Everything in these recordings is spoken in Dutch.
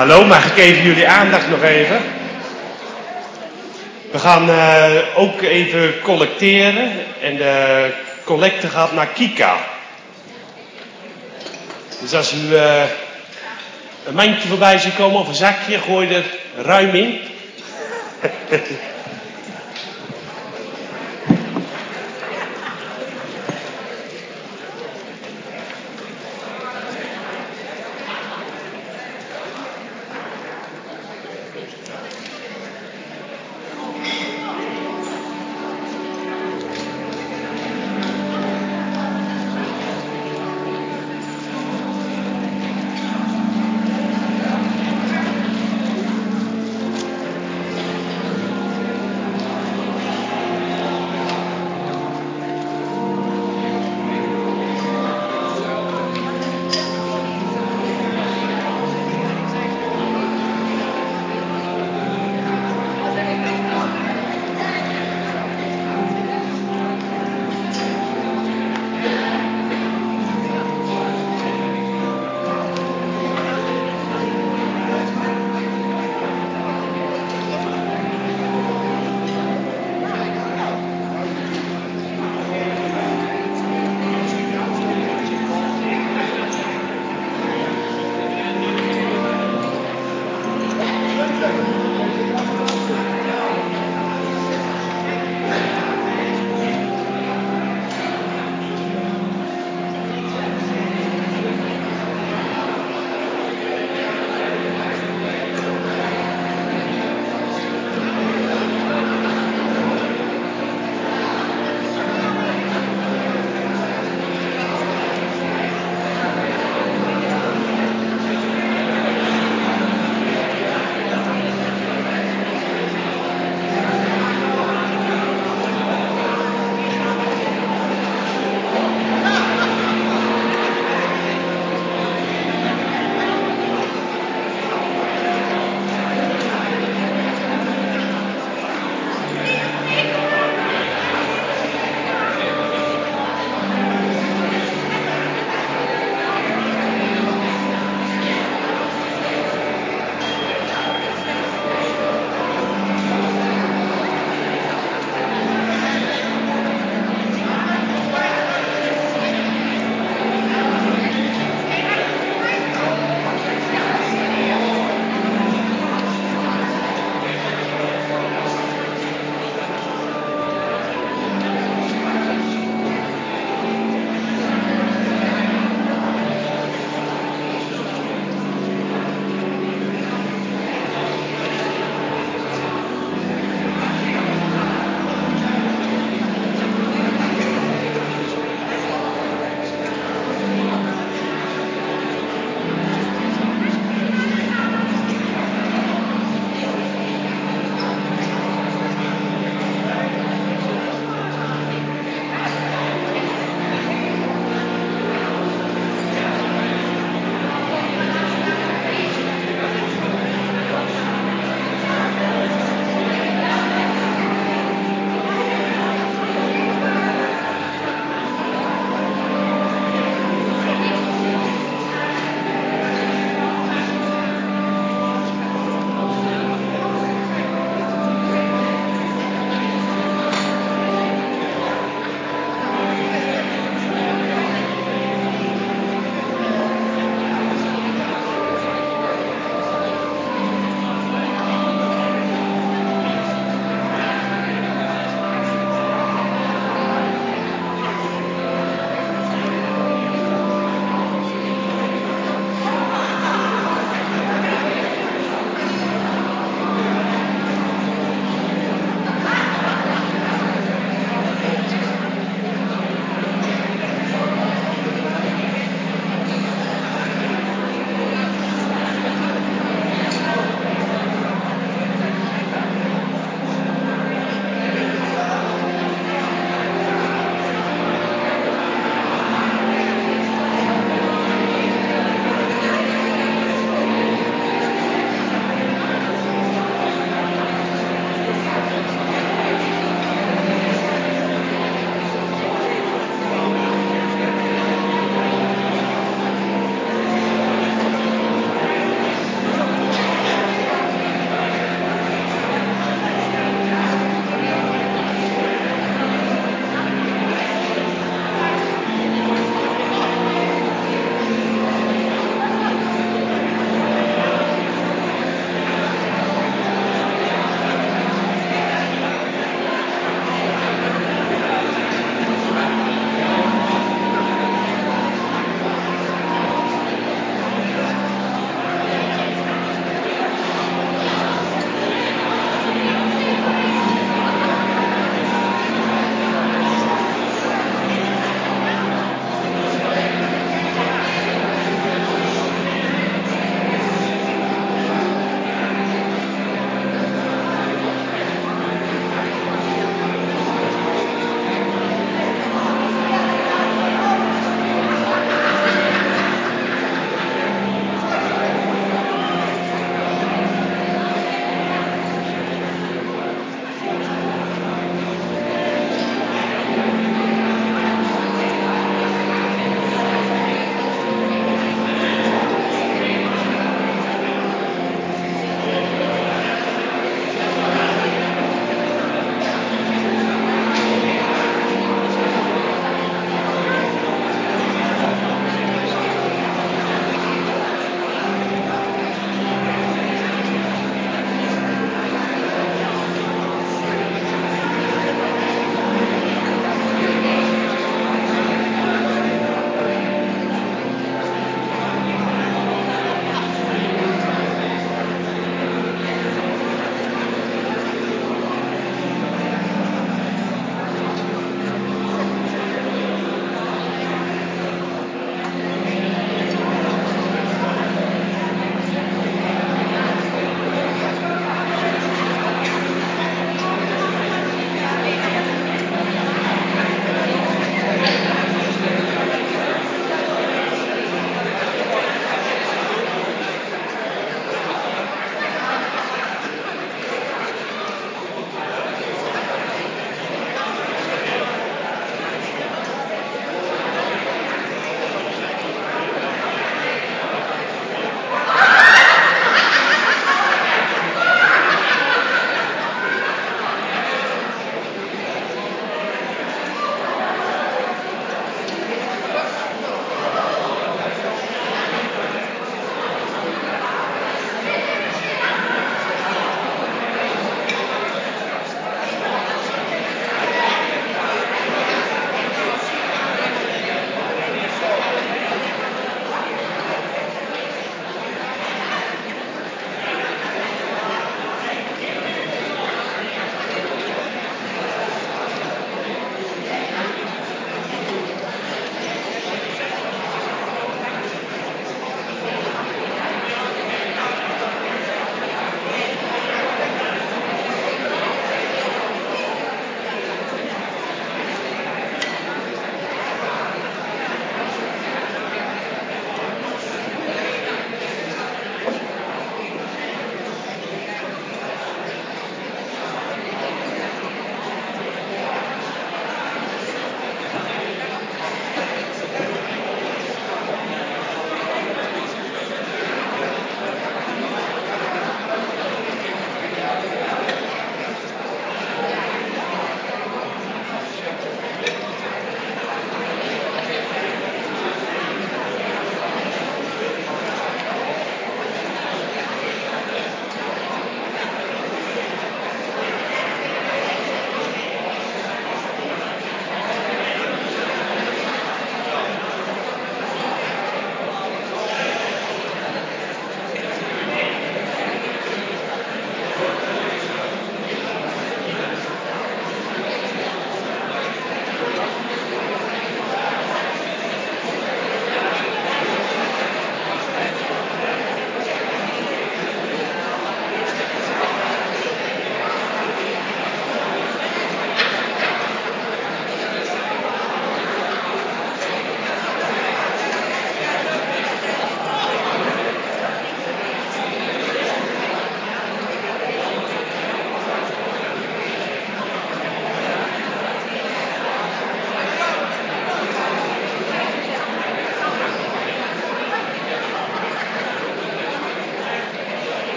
Hallo, mag ik even jullie aandacht nog even? We gaan ook even collecteren en de collecte gaat naar Kika. Dus als u een mandje voorbij ziet komen of een zakje, gooi er ruim in.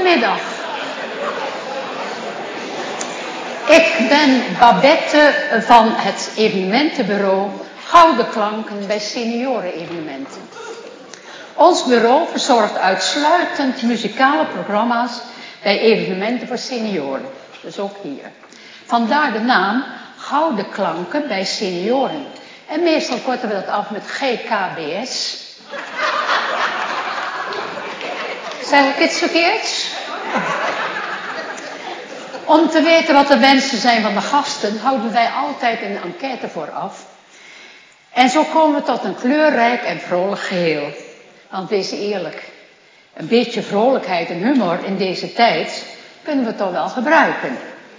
Goedemiddag. Ik ben Babette van het evenementenbureau Gouden Klanken bij seniorenevenementen. Ons bureau verzorgt uitsluitend muzikale programma's bij evenementen voor senioren. Dus ook hier. Vandaar de naam Gouden Klanken bij senioren. En meestal korten we dat af met GKBS. Zeg ik iets verkeerds? Om te weten wat de wensen zijn van de gasten, houden wij altijd een enquête vooraf. En zo komen we tot een kleurrijk en vrolijk geheel. Want wees eerlijk, een beetje vrolijkheid en humor in deze tijd kunnen we toch wel gebruiken.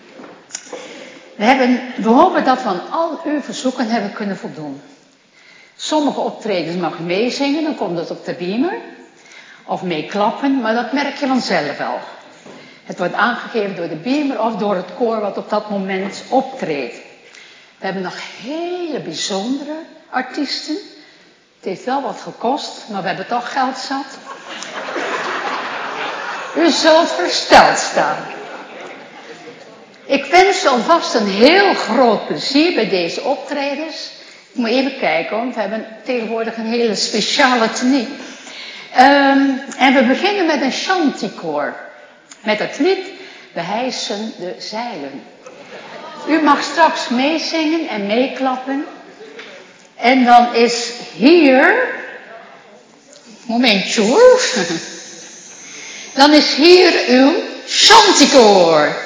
We hopen dat we aan al uw verzoeken hebben kunnen voldoen. Sommige optredens mag je meezingen, dan komt het op de beamer. Of meeklappen, maar dat merk je vanzelf wel. Het wordt aangegeven door de beamer of door het koor wat op dat moment optreedt. We hebben nog hele bijzondere artiesten. Het heeft wel wat gekost, maar we hebben toch geld zat. U zult versteld staan. Ik wens u alvast een heel groot plezier bij deze optredens. Ik moet even kijken, want we hebben tegenwoordig een hele speciale tenue. En we beginnen met een chanticoor. Met het lied We hijsen de zeilen. U mag straks meezingen en meeklappen. En dan is hier... Momentje hoor. Dan is hier uw chanticoor.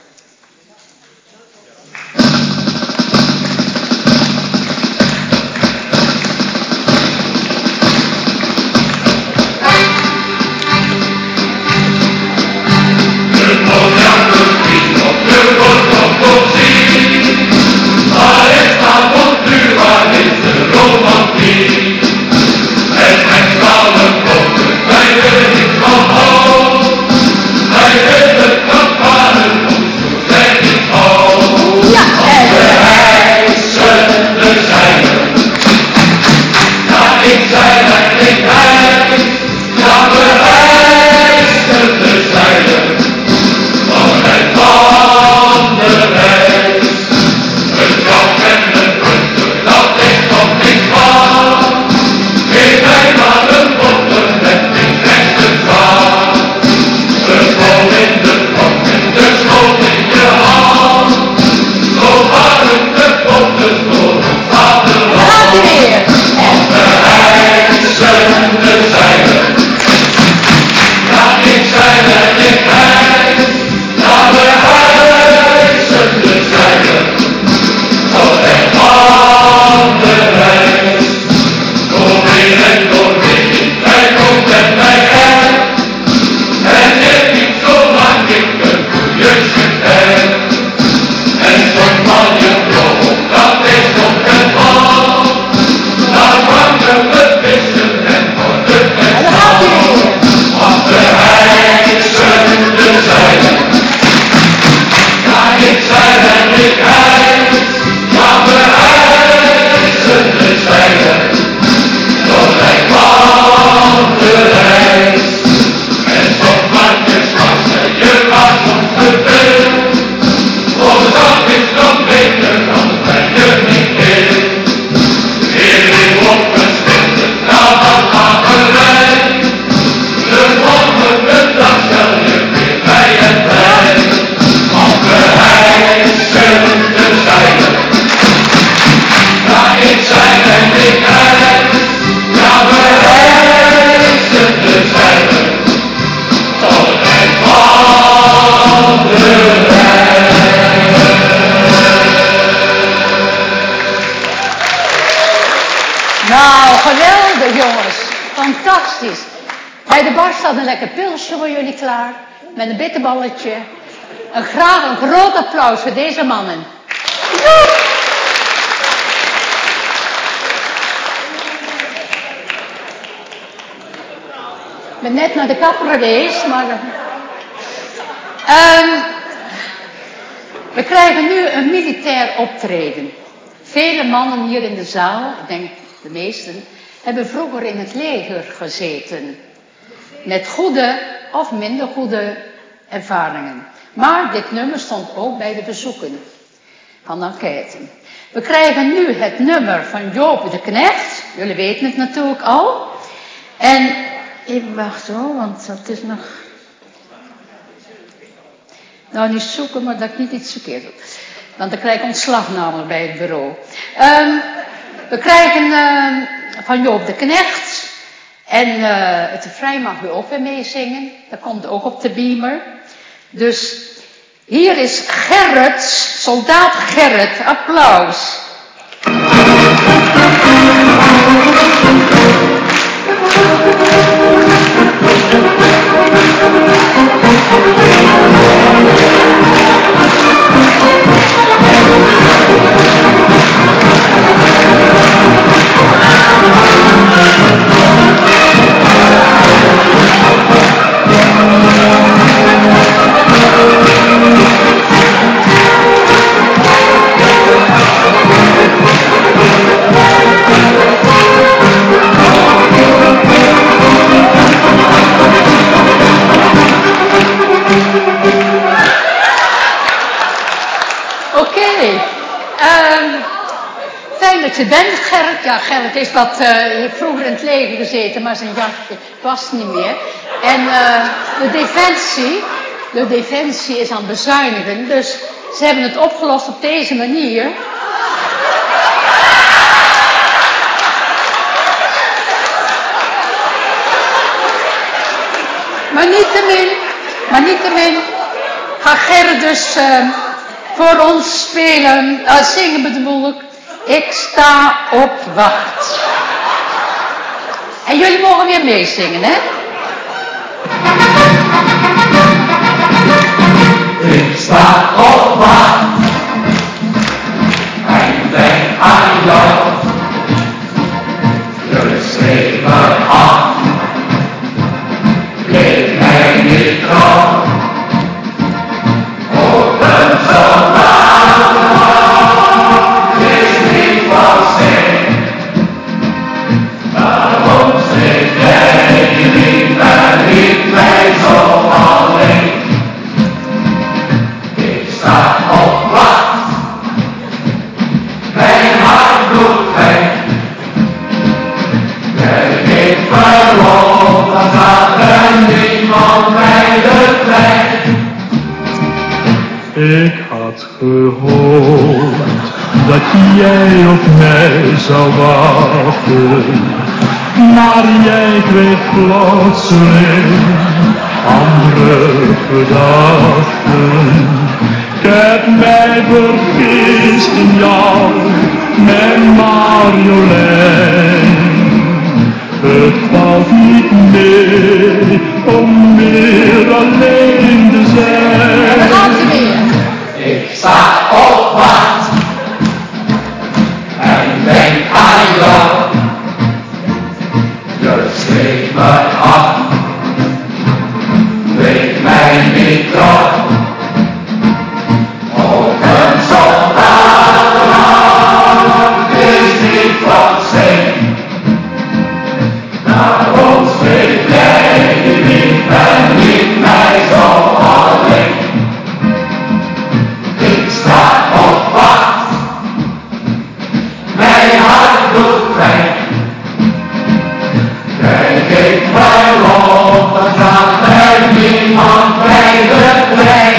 Fantastisch. Bij de bar staat een lekker pilsje voor jullie klaar. Met een bitterballetje. En graag een groot applaus voor deze mannen. Ik ben net naar de kapper geweest, maar... we krijgen nu een militair optreden. Vele mannen hier in de zaal, ik denk de meesten, hebben vroeger in het leger gezeten. Met goede of minder goede ervaringen. Maar dit nummer stond ook bij de bezoeken van de enquête. We krijgen nu het nummer van Joop de Knecht. Jullie weten het natuurlijk al. En even wachten hoor, want dat is nog... Nou, niet zoeken, maar dat ik niet iets verkeerd doe. Want dan krijg ik ontslag namelijk bij het bureau. We krijgen van Joop de Knecht. En het refrein mag u ook weer meezingen. Dat komt ook op de beamer. Dus hier is Gerrit, soldaat Gerrit. Applaus. Fijn dat je bent, Gerrit. Ja, Gerrit heeft vroeger in het leger gezeten, maar zijn jasje past niet meer. En de defensie is aan het bezuinigen, dus ze hebben het opgelost op deze manier. Maar niettemin gaat Gerrit dus voor ons spelen, zingen bedoel ik. Ik sta op wacht. En jullie mogen weer meezingen, hè? Ik sta op wacht en denk aan jou. Je schreef me af, bleef mij niet trouw. Ook een soldaat is niet van zin. Daarom schreef jij niet en liet mij zo alleen. Ik sta op wacht, mijn hart doet pijn. Ben ik verloren, dan gaat er niemand bij de trein. Ik had gehoopt dat jij op mij zou wachten, maar jij kreeg plotseling andere gedachten. Ik heb mij vergist in jou, mijn Marjolein. Het valt niet mee om meer alleen te zijn. En dan gaan ze weer. Ik sta op wacht en denk aan jou. Je schreef me af, bleef mij niet trouw. Ook een soldaat is niet van zin. Daarom schreef jij niet en liet mij zo alleen. Ik sta op wacht, mijn hart doet pijn. Kijk ik verloren, dan gaat er niemand bij de trein.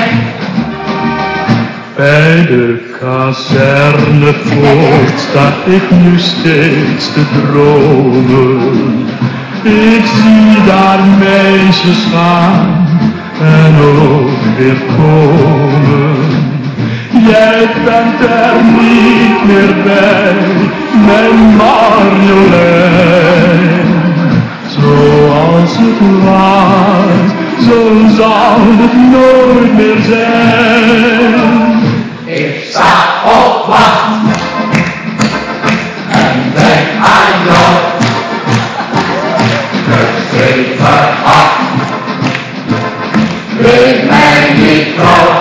Bij de kazernepoort sta ik nu steeds te dromen. Ik zie daar meisjes gaan en ook weer komen. Jij bent er niet meer bij, mijn Marjolein. Zoals het was, zo zal het nooit meer zijn. Ik sta op wacht en denk aan jou. Je schreef me af, bleef mij niet trouw.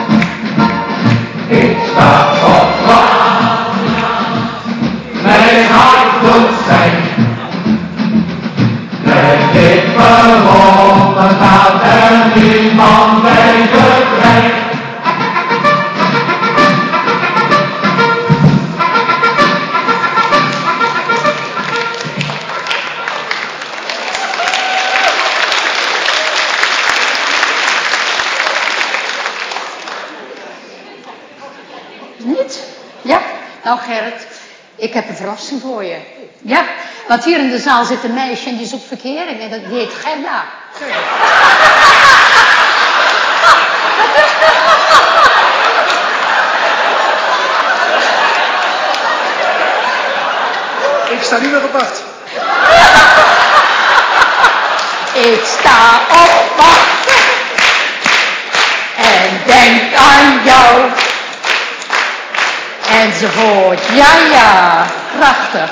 Ik sta op wacht, mijn hart doet pijn. Kijk ik verloren, dan gaat er niemand bij. Niet? Ja? Nou Gerrit, ik heb een verrassing voor je. Ja, want hier in de zaal zit een meisje en die zoekt verkering en die heet Gerda. Ik sta niet meer op wacht. Ik sta op wacht en denk aan jou. Enzovoort. Ja, prachtig.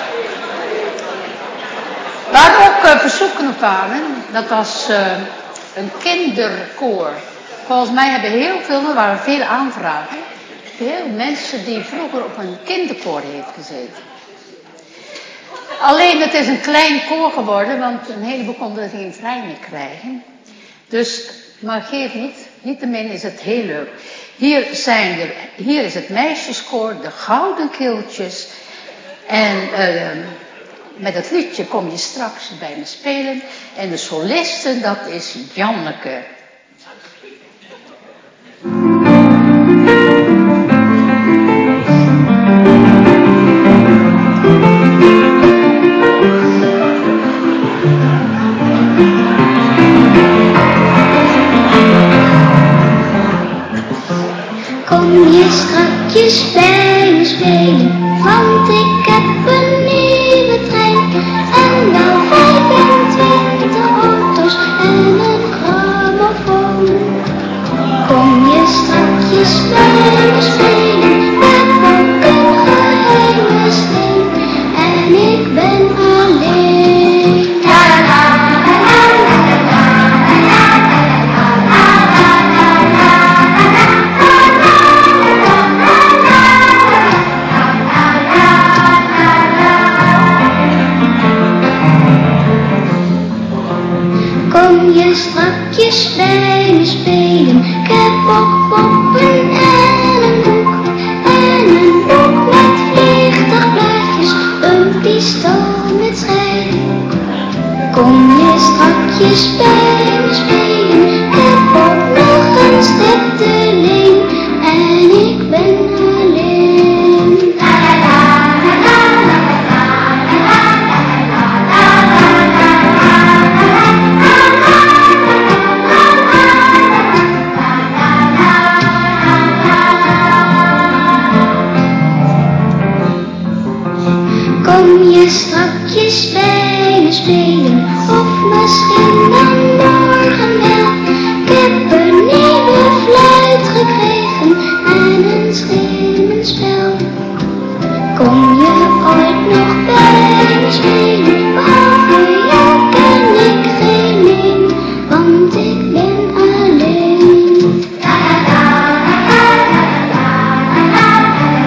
We hadden ook verzoeken op aan. Dat was een kinderkoor. Volgens mij hebben er waren veel aanvragen. Veel mensen die vroeger op een kinderkoor heeft gezeten. Alleen het is een klein koor geworden, want een heleboel konden er geen vrij meer krijgen. Dus, maar geef niet. Niettemin is het heel leuk. Hier is het meisjeskoor, de Gouden Keeltjes. En met het liedje kom je straks bij me spelen. En de soliste, dat is Janneke. Kom je strakjes bij me spelen, want ik heb een nieuwe trein. En wel 25 auto's en een grammofoon. Kom je strakjes bij me spelen, heb ook een geheime steen. En ik ben alleen. La la la la la la Kom je strakjes bij me spelen, ik heb ook poppen en een boek. En een boek met vliegtuigblaadjes, een pistool met schijn. Kom je strakjes bij me spelen, ik heb ook nog een stip te leen. En ik ben alleen. La la la la la Kom je strakjes bij me spelen, of misschien dan morgen wel. Ik heb een nieuwe fluit gekregen en een schemenspel. Kom je ooit nog bij me spelen, behalve jou ken ik geen een, want ik ben alleen. La la la la la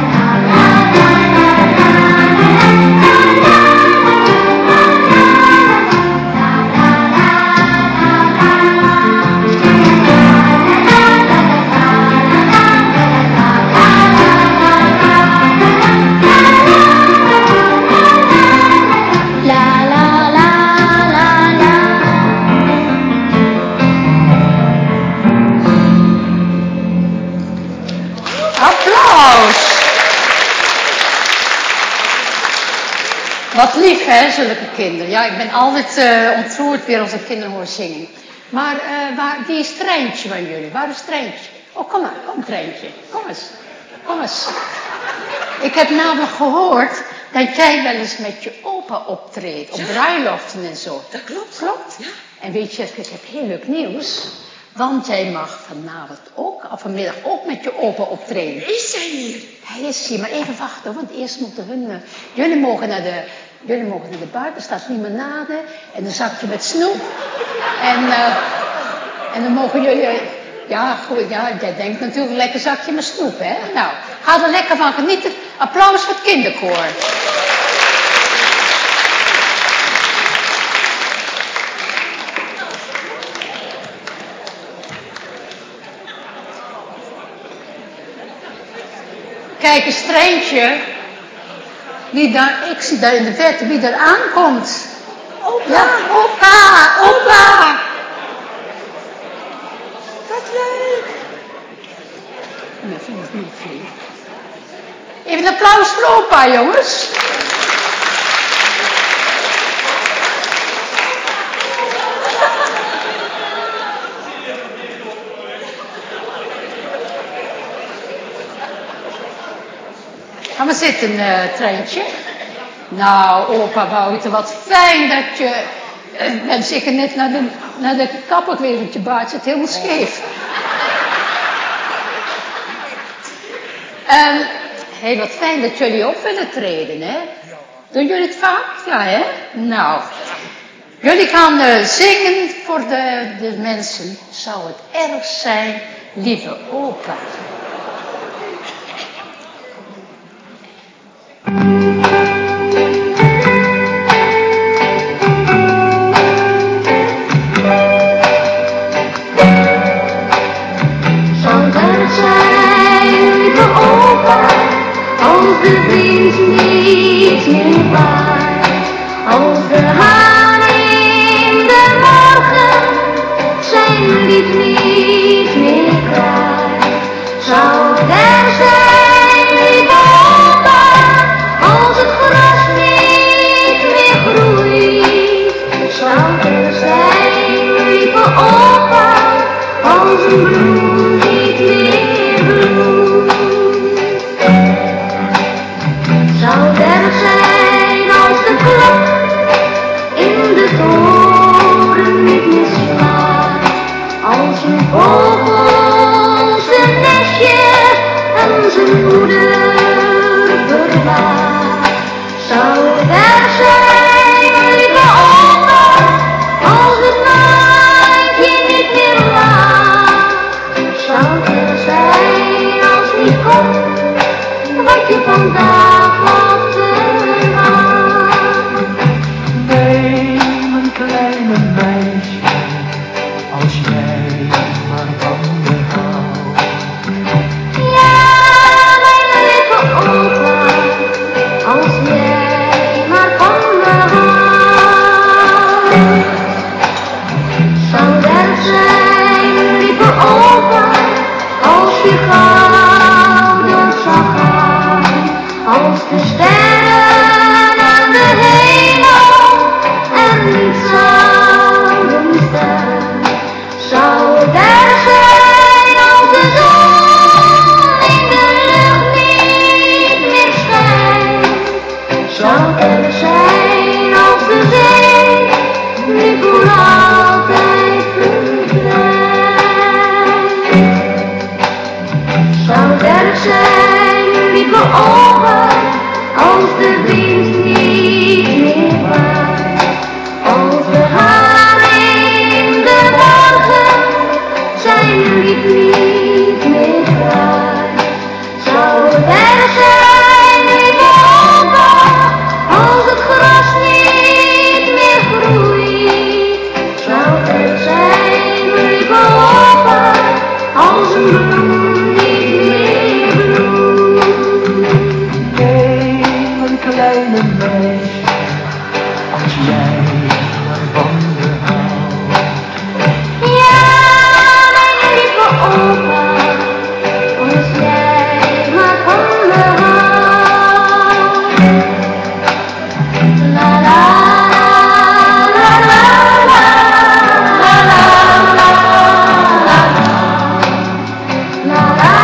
Applaus! Wat lief, hè, zulke kinderen. Ja, ik ben altijd ontroerd weer als ik kinderen hoor zingen. Maar wie is Treintje van jullie? Waar is Treintje? Oh, kom maar, kom Treintje. Kom eens, kom eens. Ik heb namelijk gehoord dat jij wel eens met je opa optreedt. Op bruiloften en zo. Dat klopt. Klopt? Ja. En weet je, ik heb heel leuk nieuws. Want jij mag vanavond ook, of vanmiddag ook met je opa optreden. Is hij hier? Hij is hier, maar even wachten, want eerst moeten jullie mogen naar de buiten, staat limonade en een zakje met snoep. En dan mogen jullie, ja goed, ja, jij denkt natuurlijk een lekker zakje met snoep, hè. Nou, ga er lekker van genieten. Applaus voor het kinderkoor. Kijk eens, Treintje. Ik zie daar in de verte wie er aankomt. Opa! Ja, opa! Wat leuk! Mijn vriend niet vliegen. Even een applaus voor opa, jongens. Ga maar zitten, Treintje. Nou, opa Wouter, wat fijn dat je... Ik ben zeker net naar de kapper geweest, want je baard zit helemaal scheef. Hey, wat fijn dat jullie op willen treden, hè? Doen jullie het vaak? Ja, hè? Nou, jullie gaan zingen voor de mensen. Zou het erg zijn, lieve opa? Als de wind niet meer waait, als de haan in de morgen zijn lief niet meer krijgt, zou er zijn, lieve opa, als het gras niet meer groeit, zou er zijn, lieve opa, als een bloem niet meer bloeit. Zou er zijn als de klok in de toren niet meer slaat, als een vogel zijn nestje en zijn moeder verlaat. Zou er zijn, lieve opa, als het maantje niet meer laat. Zou er zijn als niet komt wat je vandaag had gedaan. Nee, mijn kleine meisje, als jij maar van me houdt. Ja, mijn lieve opa, als jij maar van me houdt. Zou er zijn, lieve opa, als je gouden zag gaan, als de sterren aan de hemel er niet zouden staan. Zou er zijn als de zon in de lucht niet meer schijnt. Zou er zijn als de zee nu voor altijd verdwijnt. Zou er zijn, lieve opa, als de wind niet meer waait, als de haan in de morgen zijn lief niet meer kraait. Zou er zijn, lieve opa, als het gras niet meer groeit. Zou er zijn, lieve opa, als een bloem niet meer bloeit. Nee, mijn kleine meisje, als jij maar van me houdt. Ja, mijn lieve opa, als jij maar van me houdt. La la la la la la la la la la la.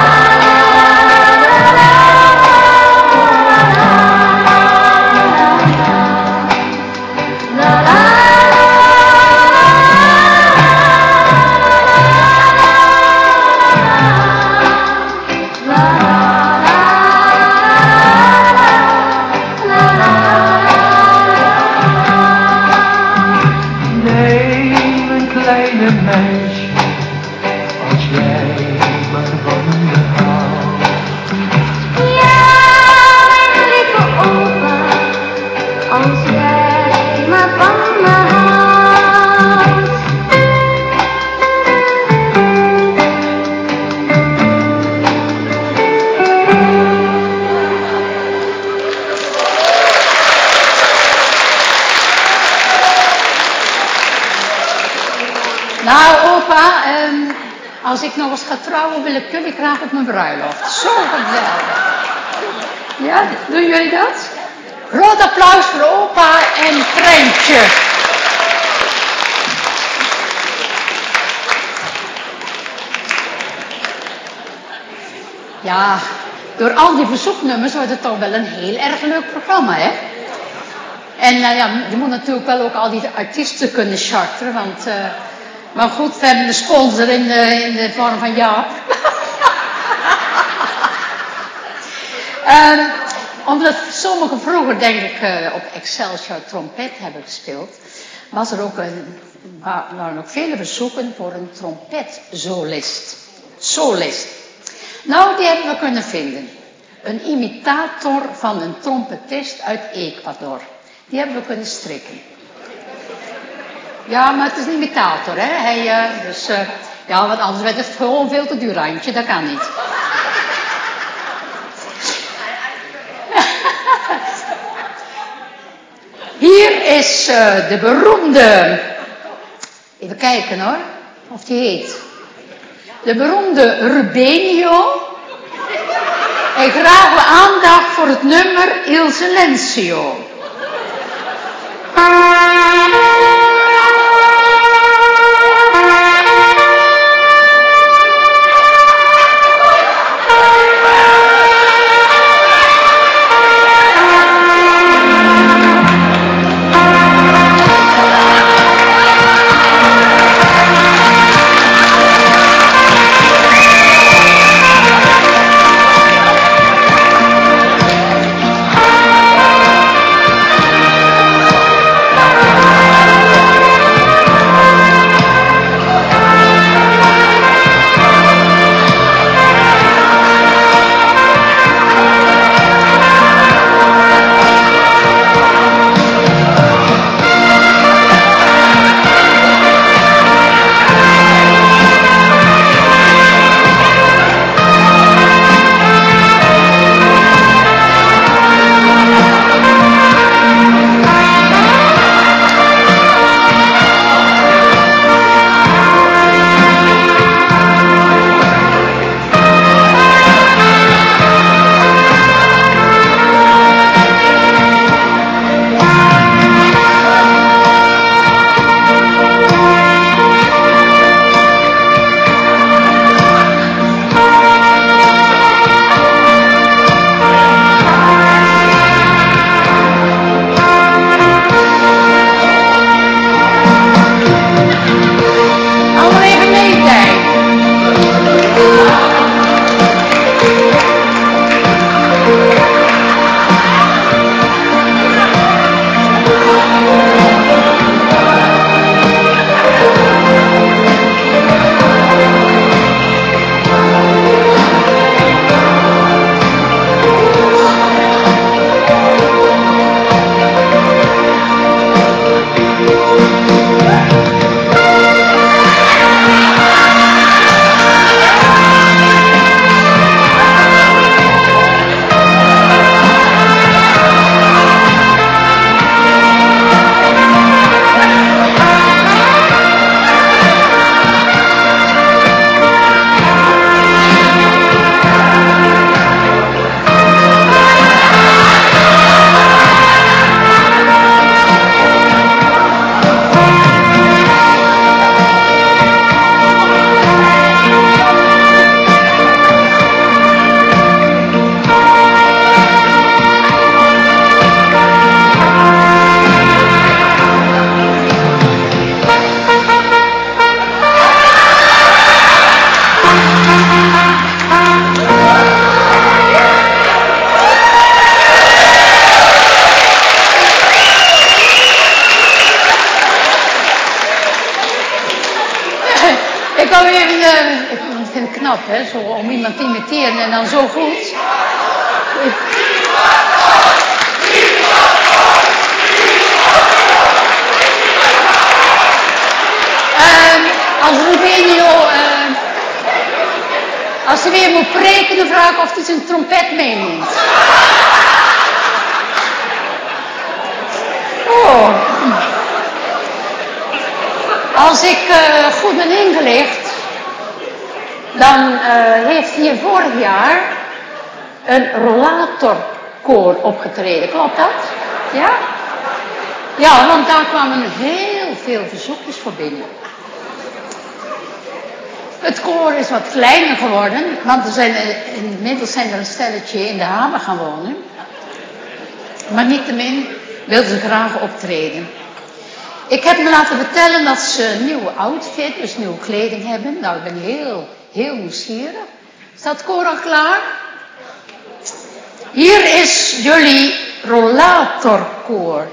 Nee, mijn kleine meisje, als jij maar van me houdt. Ja, mijn lieve opa, als jij maar van me houdt. Nou, opa, als ik nog eens ga trouwen, wil ik jullie graag op mijn bruiloft. Zo geweldig. Ja, doen jullie dat? Groot applaus voor opa en Treintje. Ja, door al die verzoeknummers wordt het toch wel een heel erg leuk programma, hè? En ja, je moet natuurlijk wel ook al die artiesten kunnen charteren, want... maar goed, we hebben een sponsor in de vorm van Jaap. Omdat sommigen vroeger, denk ik, op Excelsior trompet hebben gespeeld, waren ook vele verzoeken voor een trompetsolist. Nou, die hebben we kunnen vinden. Een imitator van een trompetist uit Ecuador. Die hebben we kunnen strikken. Ja, maar het is een imitator, hè. Ja, want anders werd het gewoon veel te duur, Randje. Dat kan niet. Hier is de beroemde... Even kijken hoor, of die heet. De beroemde Rubenio. En graag we aandacht voor het nummer Il Silenzio. Ik vind het knap, hè, zo om iemand te imiteren en dan zo goed. Als Rubenio, als hij weer moet preken, dan vraag ik of hij zijn trompet meeneemt. Oh. Als ik goed ben ingelicht, dan heeft hij vorig jaar een rollator koor opgetreden. Klopt dat? Ja? Ja, want daar kwamen heel veel verzoekjes voor binnen. Het koor is wat kleiner geworden, want inmiddels zijn er een stelletje in de haven gaan wonen. Maar niettemin wilden ze graag optreden. Ik heb me laten vertellen dat ze een nieuwe outfit, dus nieuwe kleding hebben. Nou, ik ben heel nieuwsgierig. Staat het koor al klaar? Hier is jullie rollatorkoor.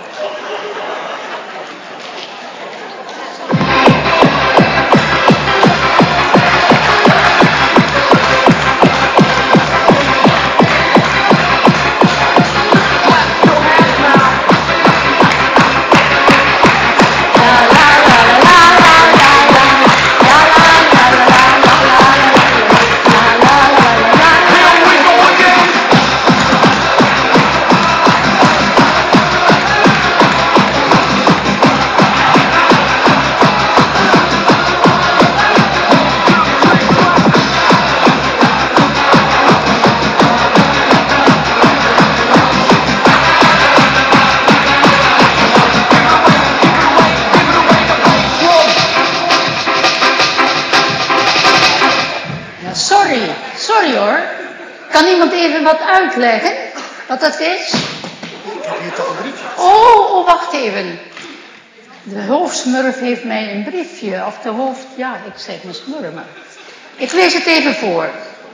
Sorry hoor. Kan iemand even wat uitleggen? Wat dat is? Ik heb hier toch een briefje. Oh, wacht even. De hoofdsmurf heeft mij een briefje. Of de hoofd... Ja, ik zeg maar smurf maar. Ik lees het even voor.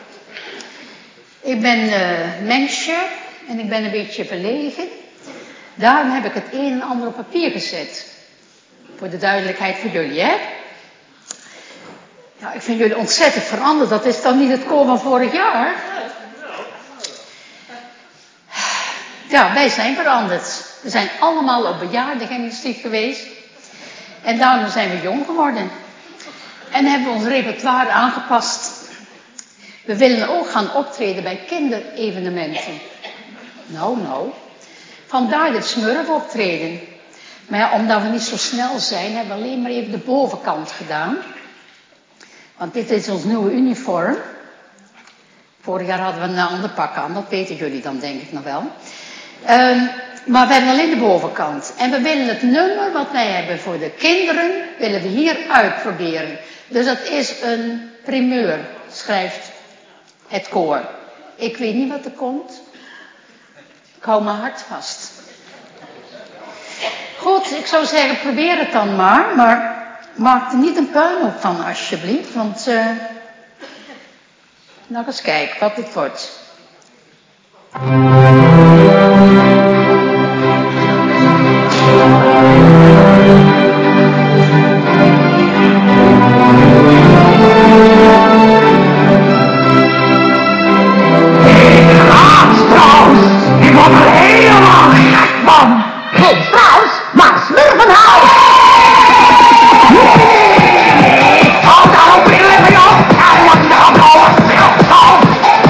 Ik ben mensje en ik ben een beetje verlegen. Daarom heb ik het een en ander op papier gezet. Voor de duidelijkheid voor jullie, hè? Ja, ik vind jullie ontzettend veranderd. Dat is dan niet het koor van vorig jaar? Ja, wij zijn veranderd. We zijn allemaal op bejaardengymnastiek geweest. En daarom zijn we jong geworden. En hebben we ons repertoire aangepast. We willen ook gaan optreden bij kinderevenementen. Nou. Vandaar dit smurf optreden. Maar ja, omdat we niet zo snel zijn, hebben we alleen maar even de bovenkant gedaan. Want dit is ons nieuwe uniform. Vorig jaar hadden we een ander pak aan, dat weten jullie dan denk ik nog wel. Maar we hebben alleen de bovenkant. En we willen het nummer wat wij hebben voor de kinderen, willen we hier uitproberen. Dus dat is een primeur, schrijft het koor. Ik weet niet wat er komt. Ik hou mijn hart vast. Goed, ik zou zeggen, probeer het dan maar maak er niet een puinhoop van alsjeblieft, want nou eens kijken wat het wordt. Ik word er helemaal gek van. Geen Strauss, maar Smurfenhuis. Houd daar op in liggen, joh. Hij wordt er ook al een schildpad.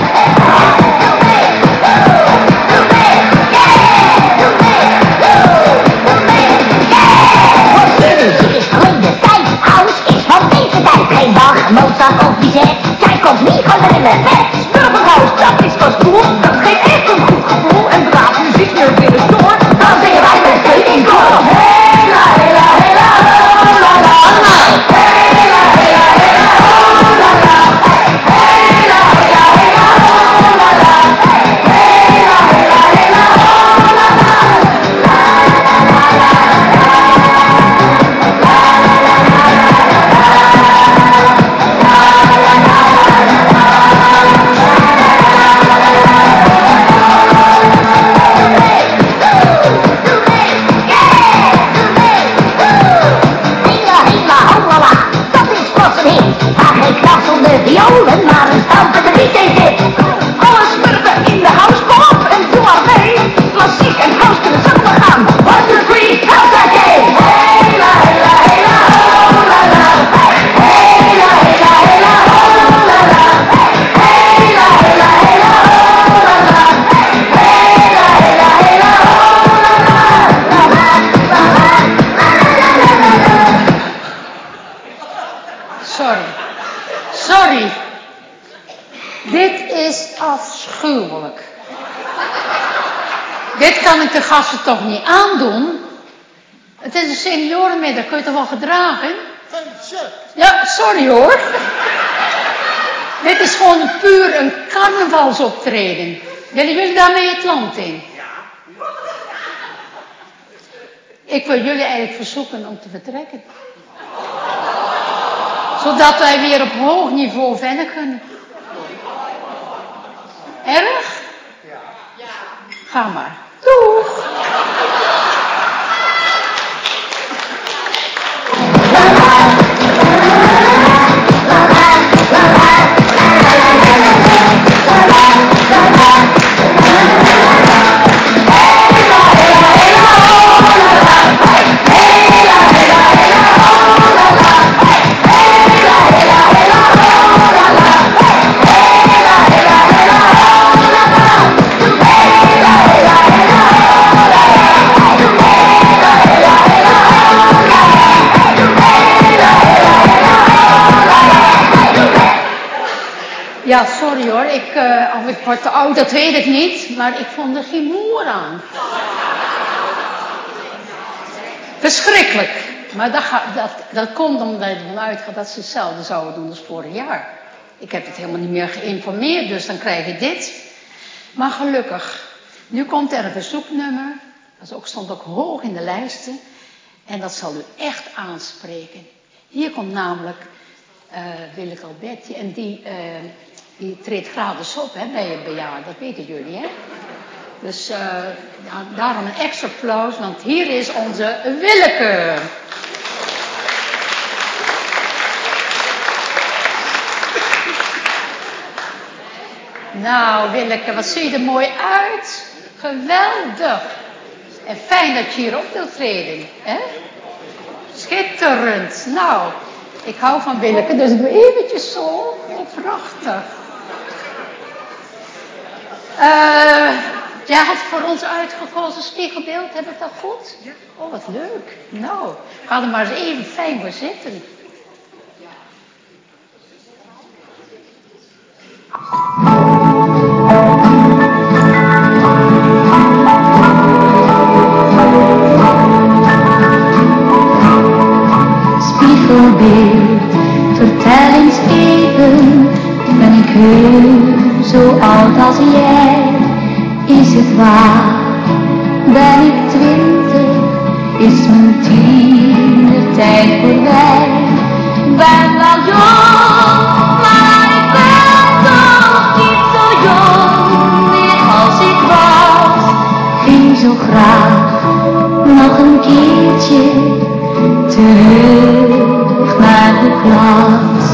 Dit is goede tijd. Huis is van deze tijd. Geen Bach, Mozart of Bizet. Zij komt niet van in het bed. Smurfenhuis, dat is pas cool. Dat geeft echt een goed gevoel. En braaf muziek weer binnen door. Dan zingen wij met twee in koor. Hela, hela, hela, ho, la, la. Allemaal. Hela, hela, hela, ho, la, la. Hela, hela, hela, ho, la, la. Hela, hela, hela, ho, la, la. La, la, la, la, la. La, la, la, la, la, la. La, la, la, la, la. Dit kan ik de gasten toch niet aandoen? Het is een seniorenmiddag, kun je het wel gedragen? Ja, sorry hoor. Dit is gewoon puur een carnavalsoptreden. Willen jullie daarmee het land in? Ik wil jullie eigenlijk verzoeken om te vertrekken. Zodat wij weer op hoog niveau verder kunnen. Erg? Ja. Ga maar. Doeg! Ja, sorry hoor, of ik word te oud, dat weet ik niet, maar ik vond er geen moer aan. Verschrikkelijk. Maar dat komt omdat ik ervan uitga dat ze hetzelfde zouden doen als vorig jaar. Ik heb het helemaal niet meer geïnformeerd, dus dan krijg je dit. Maar gelukkig, nu komt er een verzoeknummer, dat stond ook hoog in de lijsten. En dat zal u echt aanspreken. Hier komt namelijk Willeke Alberti en die treedt gratis op bij een bejaarde, dat weten jullie hè. Dus daarom een extra applaus, want hier is onze Willeke. Nou Willeke, wat zie je er mooi uit. Geweldig. En fijn dat je hier op wilt treden. Hè? Schitterend. Nou, ik hou van Willeke, dus ik doe eventjes zo. Oh, prachtig. Jij had voor ons uitgekozen spiegelbeeld, heb ik dat goed? Ja. Oh, wat leuk. Nou, ga er maar eens even fijn voor zitten. Spiegelbeeld, vertel eens even, ben ik heus zo oud als jij? Is het waar? Ben ik 20? Is mijn tienertijd voorbij? Ben wel jong, maar ik ben toch niet zo jong meer als ik was. Ging zo graag nog een keertje terug naar de klas.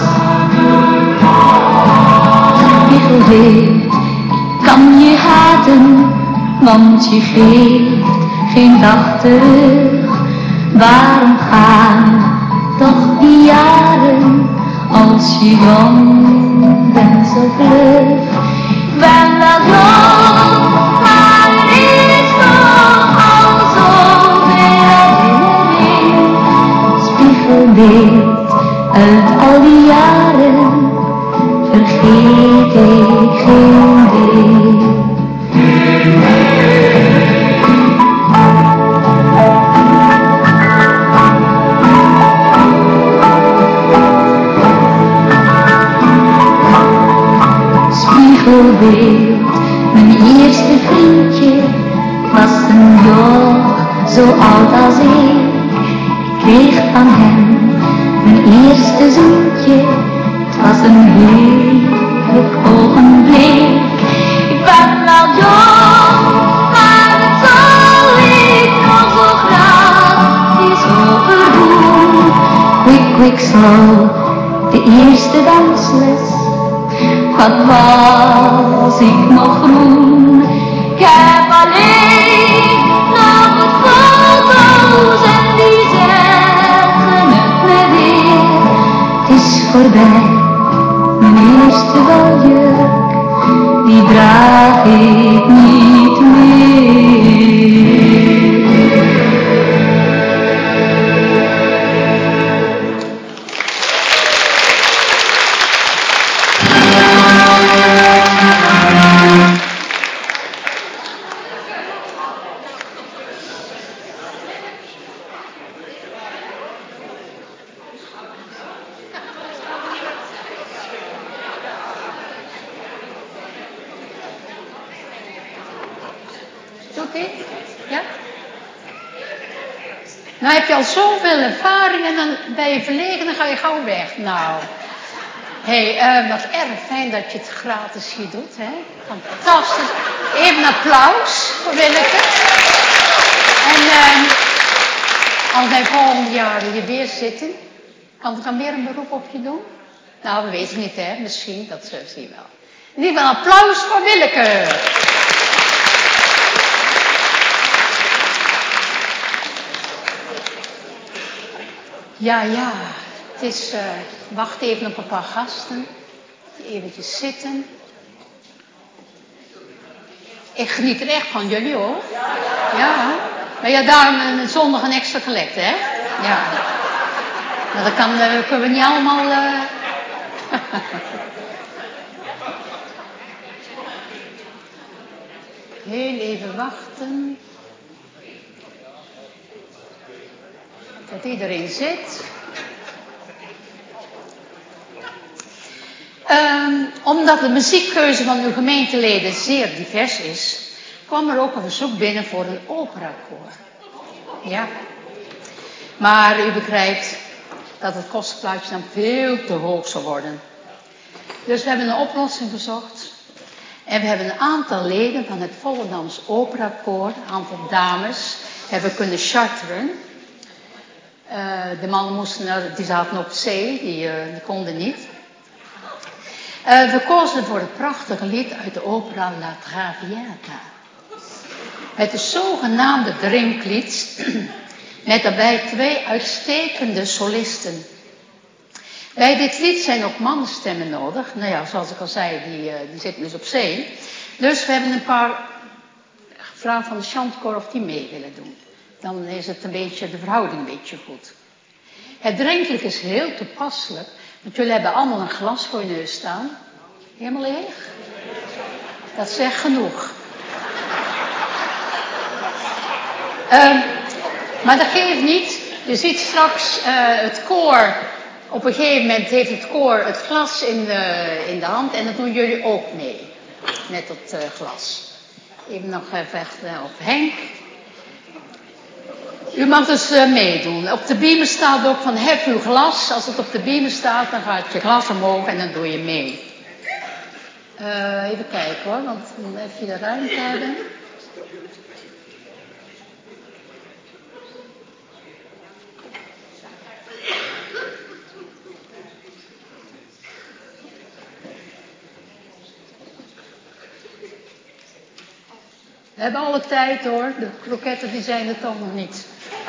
Spiegelbeeld, kan je haten, want je geeft geen dag terug. Waarom gaan toch die jaren, als je jong bent zo vlug? Ik ben wel jong, maar er is nog al zoveel herinnering. Spiegelbeeld, uit al die jaren vergeet ik geen deel. Spiegelbeeld, mijn eerste vriendje was een joch zo oud als ik. Ik kreeg van hem mijn eerste zoentje, het was een heerlijk ogenblik. Ik ben wel jong, maar dat zal ik nog zo graag eens overdoen. Quick, quick, slow, de eerste dansles. Wat was ik nog groen? Ik heb alleen nog wat foto's en die zeggen het me weer. Het is voorbij, mijn eerste baljurk, die draag ik niet meer. Oké? Ja? Nou heb je al zoveel ervaring en dan ben je verlegen, dan ga je gauw weg. Nou, wat erg fijn dat je het gratis hier doet, hè? Fantastisch. Even een applaus voor Willeke. En als wij volgend jaar hier weer zitten, kan ik dan weer een beroep op je doen? Nou, we weten niet, hè? Misschien, dat zie je wel. In ieder geval een applaus voor Willeke. Ja, het is, wacht even op een paar gasten. Eventjes zitten. Ik geniet er echt van jullie, hoor. Ja, maar ja, daarom een zondag een extra collect, hè? Ja. Maar dat kunnen we niet allemaal... Heel even wachten. Dat iedereen zit. Omdat de muziekkeuze van uw gemeenteleden zeer divers is, kwam er ook een verzoek binnen voor een operakoor. Ja. Maar u begrijpt dat het kostenplaatje dan veel te hoog zou worden. Dus we hebben een oplossing gezocht. En we hebben een aantal leden van het Volendams Operakoor, een aantal dames, hebben kunnen charteren. De mannen die zaten op zee, die konden niet. We kozen voor het prachtige lied uit de opera La Traviata. Het is zogenaamde drinklied, met daarbij 2 uitstekende solisten. Bij dit lied zijn ook mannenstemmen nodig. Nou ja, zoals ik al zei, die zitten dus op zee. Dus we hebben een paar gevraagd van de chantkoor of die mee willen doen. Dan is het de verhouding een beetje goed. Het drinklied is heel toepasselijk, want jullie hebben allemaal een glas voor je neus staan. Helemaal leeg? Dat zegt genoeg. Maar dat geeft niet. Je ziet straks het koor. Op een gegeven moment heeft het koor het glas in de hand en dat doen jullie ook mee. Met dat glas. Even nog even op Henk. U mag dus meedoen. Op de beamer staat ook van hef uw glas. Als het op de beamer staat, dan gaat je glas omhoog en dan doe je mee. Even kijken hoor, want dan even de ruimte hebben. We hebben alle tijd hoor, de kroketten die zijn er toch nog niet.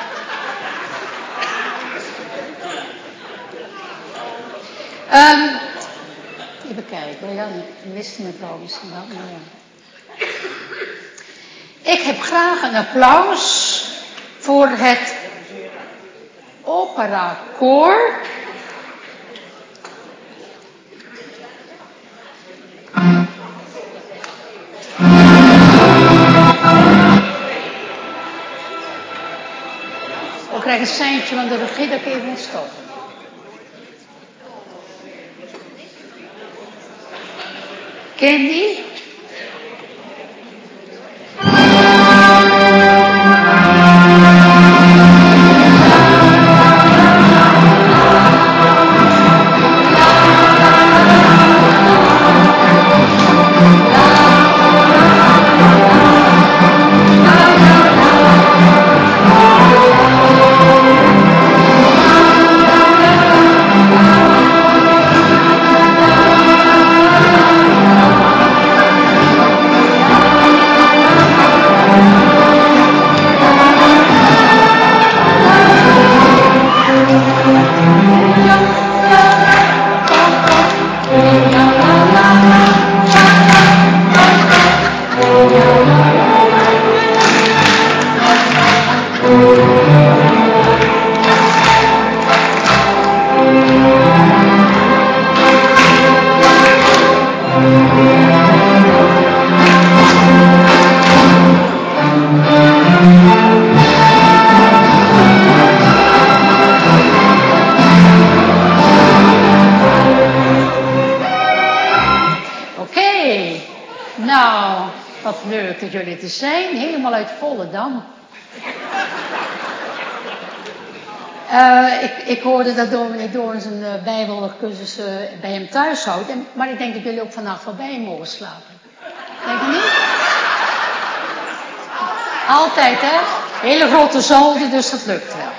Even kijken, ja, dat wisten we trouwens misschien wel. Ja. Ik heb graag een applaus voor het operakoor. Ik krijg een seintje van de regie dat ik even moet stoppen. Candy? jullie te zijn, helemaal uit Volendam. Ik hoorde dat dominee Doorn een bijbelcursus bij hem thuis houdt. Maar ik denk dat jullie ook vannacht wel bij hem mogen slapen. Denk je niet? Altijd, hè? Hele grote zolder, dus dat lukt wel.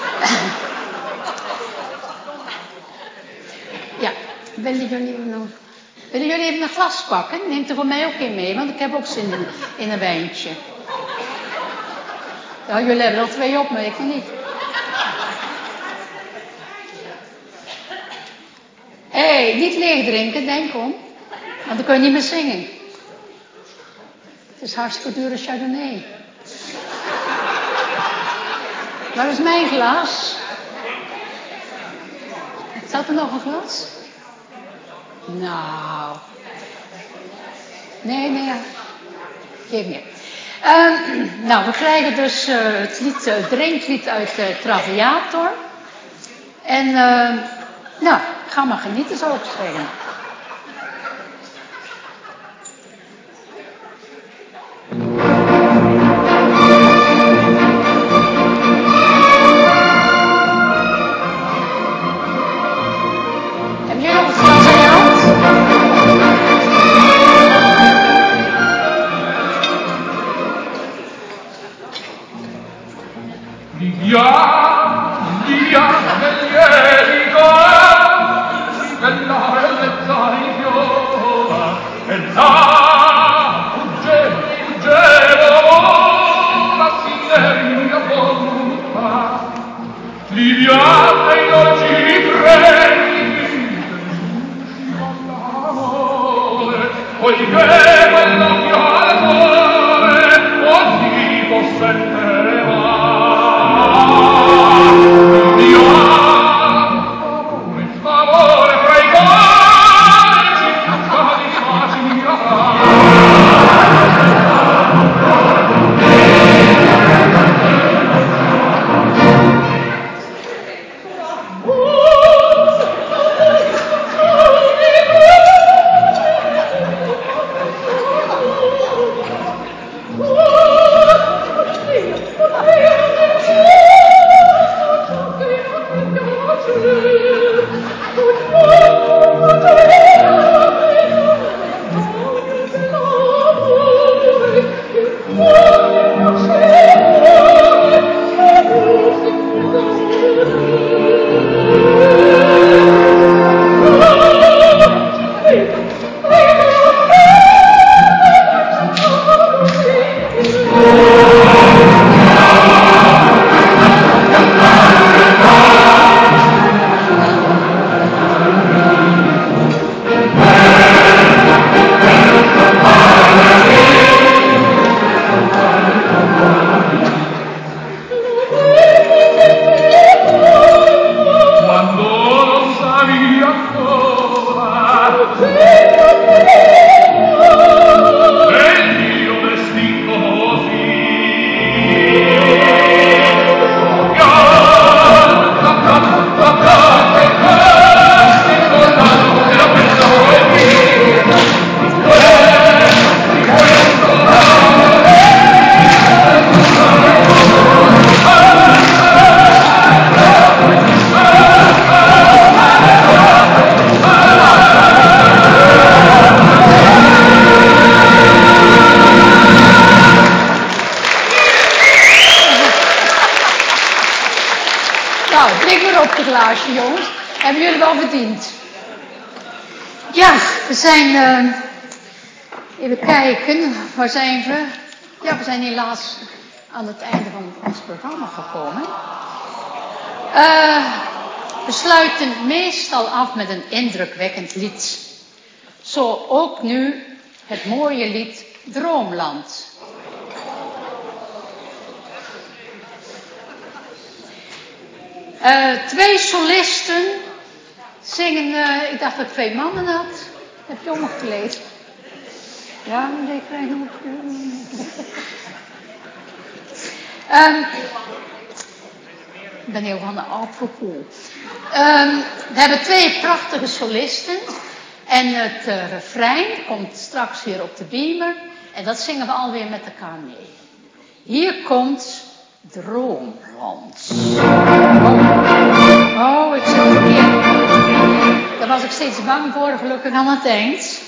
Ja, willen jullie even een glas pakken? Neemt er voor mij ook een mee, want ik heb ook zin in een wijntje. Ja, jullie hebben er 2 op, maar ik niet. Hé, niet leeg drinken, denk om. Want dan kun je niet meer zingen. Het is hartstikke dure Chardonnay. Waar is mijn glas? Zat er nog een glas? Nou. Nee. Geef meer. Nou, we krijgen dus het drinklied uit Traviator. En, nou, ga maar genieten, zou ik zeggen. Heb jij nog een glas in je hand? Jongens, hebben jullie wel verdiend. Ja, we zijn, even kijken, waar zijn we? Ja, we zijn helaas aan het einde van ons programma gekomen. We sluiten meestal af met een indrukwekkend lied. Zo ook nu het mooie lied Droomland. Twee solisten zingen, ik dacht dat ik 2 mannen had. Heb je omgekleed? Ja, ik krijg nog. Ik ben heel van de apropos. We hebben 2 prachtige solisten. En het refrein komt straks hier op de beamer. En dat zingen we alweer met elkaar mee. Hier komt Droomland. Oh, ik zit er weer. Daar was ik steeds bang voor, gelukkig aan het eind.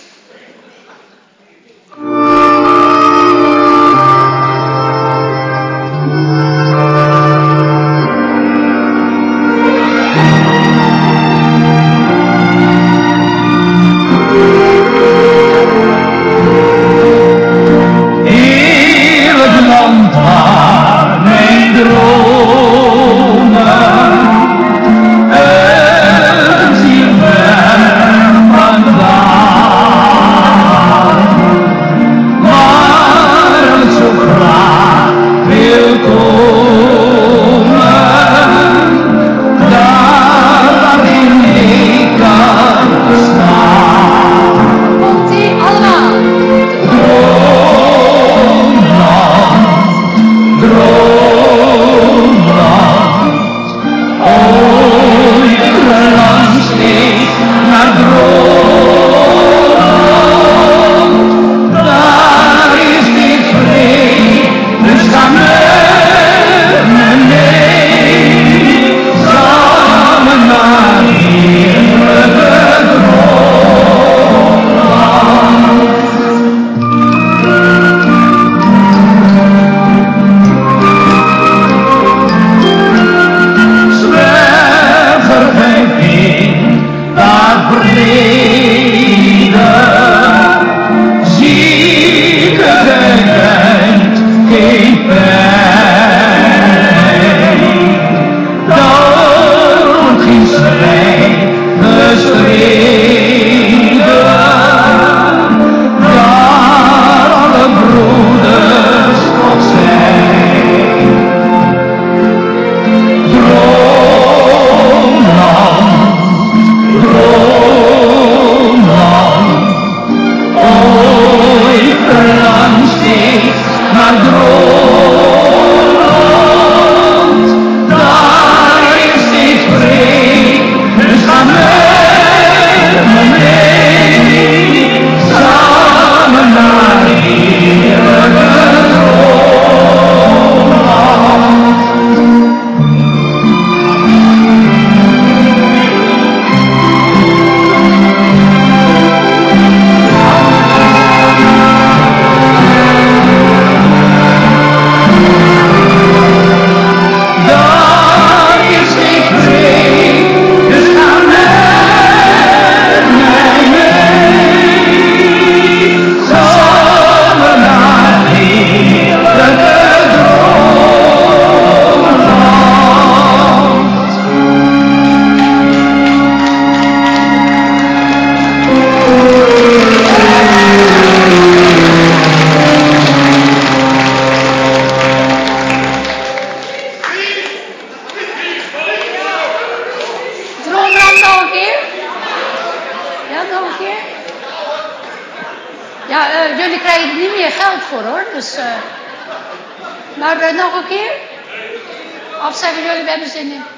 Of zeggen jullie, we hebben zin in?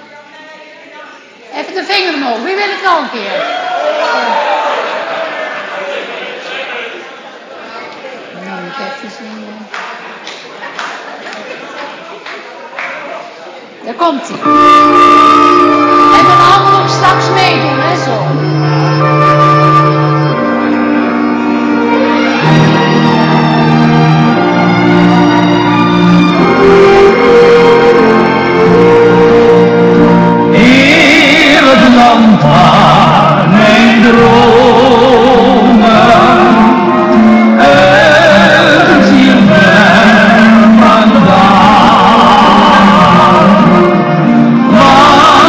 Even de vinger omhoog. Wie wil het nog een keer? Nou, ik heb even zien. Daar komt hij. En dan allemaal ook straks meedoen, hè, zo. Land waar mijn dromen ergens hier ver vandaan, waar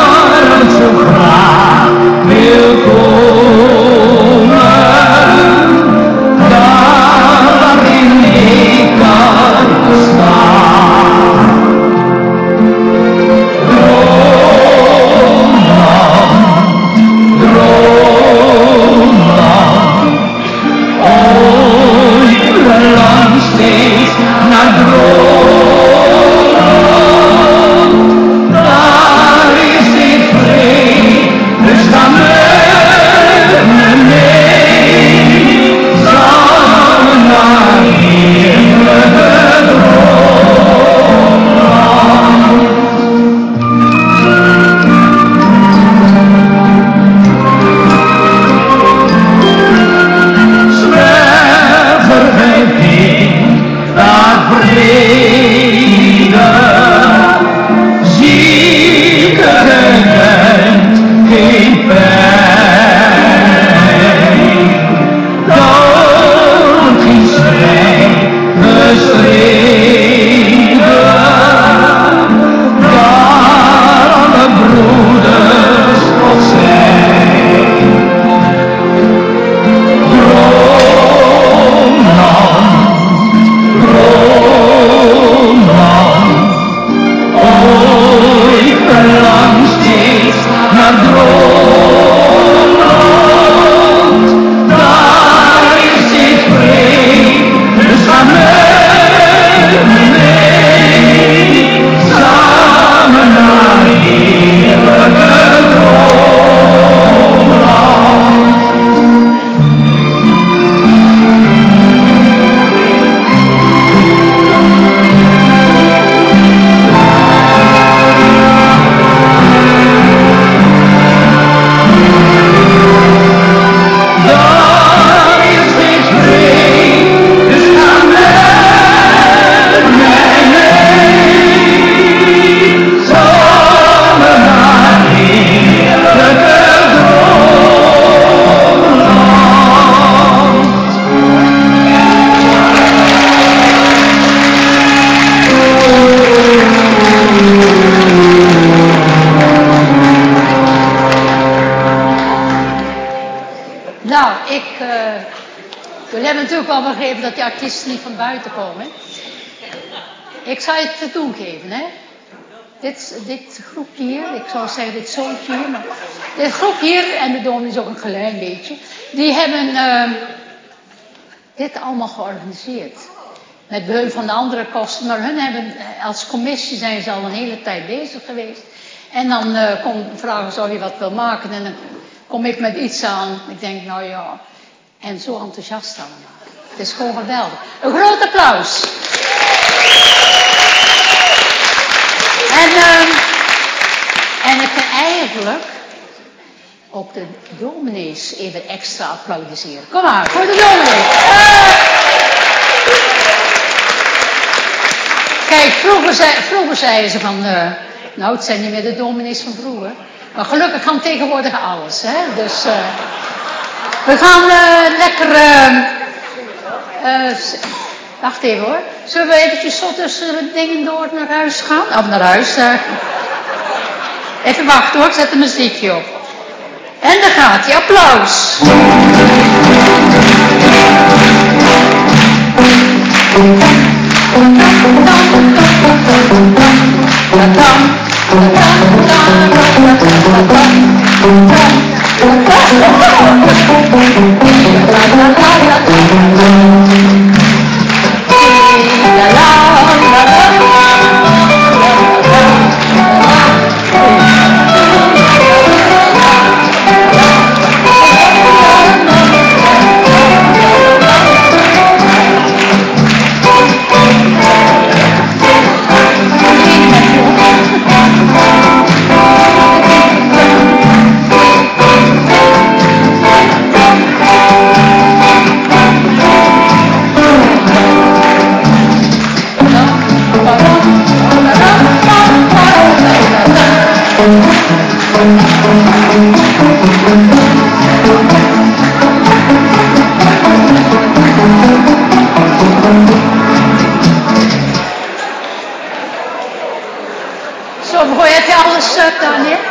de artiesten niet van buiten komen. Ik zal je het te doen geven, hè. Dit groepje hier, ik zou zeggen dit zoontje hier, maar dit groepje hier, en de dominee is ook een klein beetje, die hebben dit allemaal georganiseerd. Met behulp van de andere kosten, maar hun hebben, als commissie zijn ze al een hele tijd bezig geweest. En dan vragen ze of je wat wil maken en dan kom ik met iets aan. Ik denk, nou ja, en zo enthousiast allemaal. Het is gewoon geweldig. Een groot applaus. En ik kan eigenlijk ook de dominees even extra applaudisseren. Kom maar, voor de dominees. Kijk, vroeger zeiden ze van, nou het zijn niet meer de dominees van vroeger. Maar gelukkig gaan tegenwoordig alles, hè. Dus we gaan lekker, wacht even hoor. Zullen we eventjes zo tussen de dingen door naar huis gaan? Of naar huis, even wachten hoor, ik zet de muziekje op. En daar gaat hij, applaus. Zo, gooi je alles dan, hè?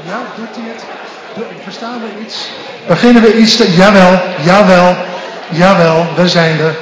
Ja, doet hij het? Verstaan we iets? Beginnen we iets te... Jawel, we zijn er.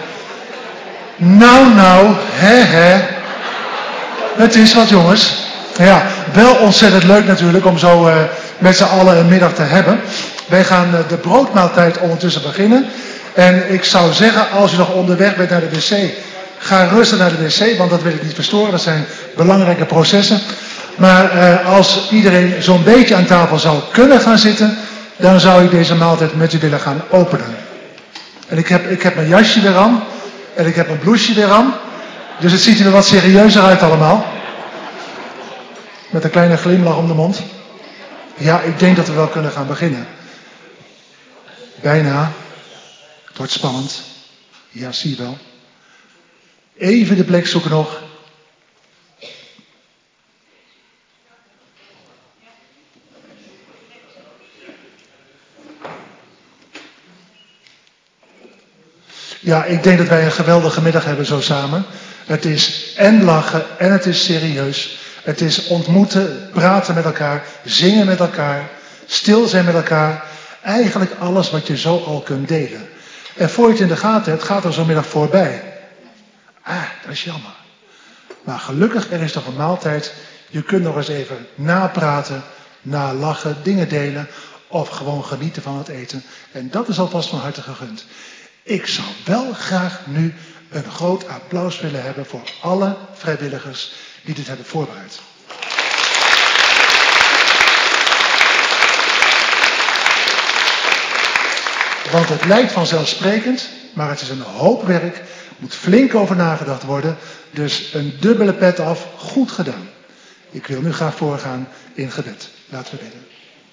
Nou, hè. Het is wat, jongens. Ja, wel ontzettend leuk natuurlijk om zo met z'n allen een middag te hebben. Wij gaan de broodmaaltijd ondertussen beginnen. En ik zou zeggen, als u nog onderweg bent naar de wc, ga rustig naar de wc, want dat wil ik niet verstoren. Dat zijn belangrijke processen. Maar als iedereen zo'n beetje aan tafel zou kunnen gaan zitten, dan zou ik deze maaltijd met u willen gaan openen. En ik heb mijn jasje weer aan. En ik heb mijn blouseje weer aan. Dus het ziet er wat serieuzer uit allemaal. Met een kleine glimlach om de mond. Ja, ik denk dat we wel kunnen gaan beginnen. Bijna. Het wordt spannend. Ja, zie je wel. Even de plek zoeken nog. Ja, ik denk dat wij een geweldige middag hebben zo samen. Het is en lachen en het is serieus. Het is ontmoeten, praten met elkaar, zingen met elkaar, stil zijn met elkaar. Eigenlijk alles wat je zo al kunt delen. En voor je het in de gaten hebt, gaat er zo'n middag voorbij. Dat is jammer. Maar gelukkig, er is nog een maaltijd. Je kunt nog eens even napraten, nalachen, dingen delen of gewoon genieten van het eten. En dat is alvast van harte gegund. Ik zou wel graag nu een groot applaus willen hebben voor alle vrijwilligers die dit hebben voorbereid. Want het lijkt vanzelfsprekend, maar het is een hoop werk, moet flink over nagedacht worden, dus een dubbele pet af, goed gedaan. Ik wil nu graag voorgaan in gebed. Laten we bidden.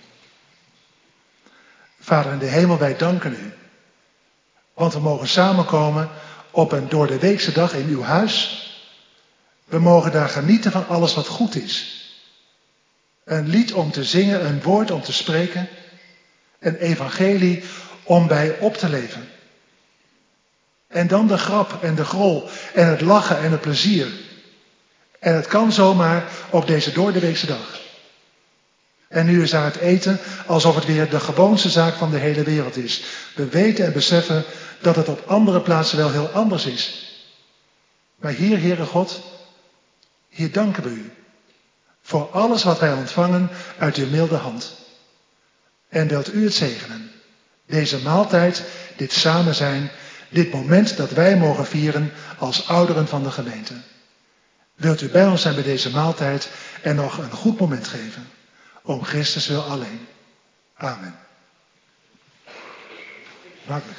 Vader in de hemel, wij danken u. Want we mogen samenkomen op een doordeweekse dag in uw huis. We mogen daar genieten van alles wat goed is. Een lied om te zingen, een woord om te spreken. Een evangelie om bij op te leven. En dan de grap en de grol en het lachen en het plezier. En het kan zomaar op deze doordeweekse dag. En nu is daar het eten alsof het weer de gewoonste zaak van de hele wereld is. We weten en beseffen dat het op andere plaatsen wel heel anders is. Maar hier, Heere God, hier danken we u. Voor alles wat wij ontvangen uit uw milde hand. En wilt u het zegenen. Deze maaltijd, dit samen zijn, dit moment dat wij mogen vieren als ouderen van de gemeente. Wilt u bij ons zijn bij deze maaltijd en nog een goed moment geven. Om Christus wil alleen. Amen. Makkelijk.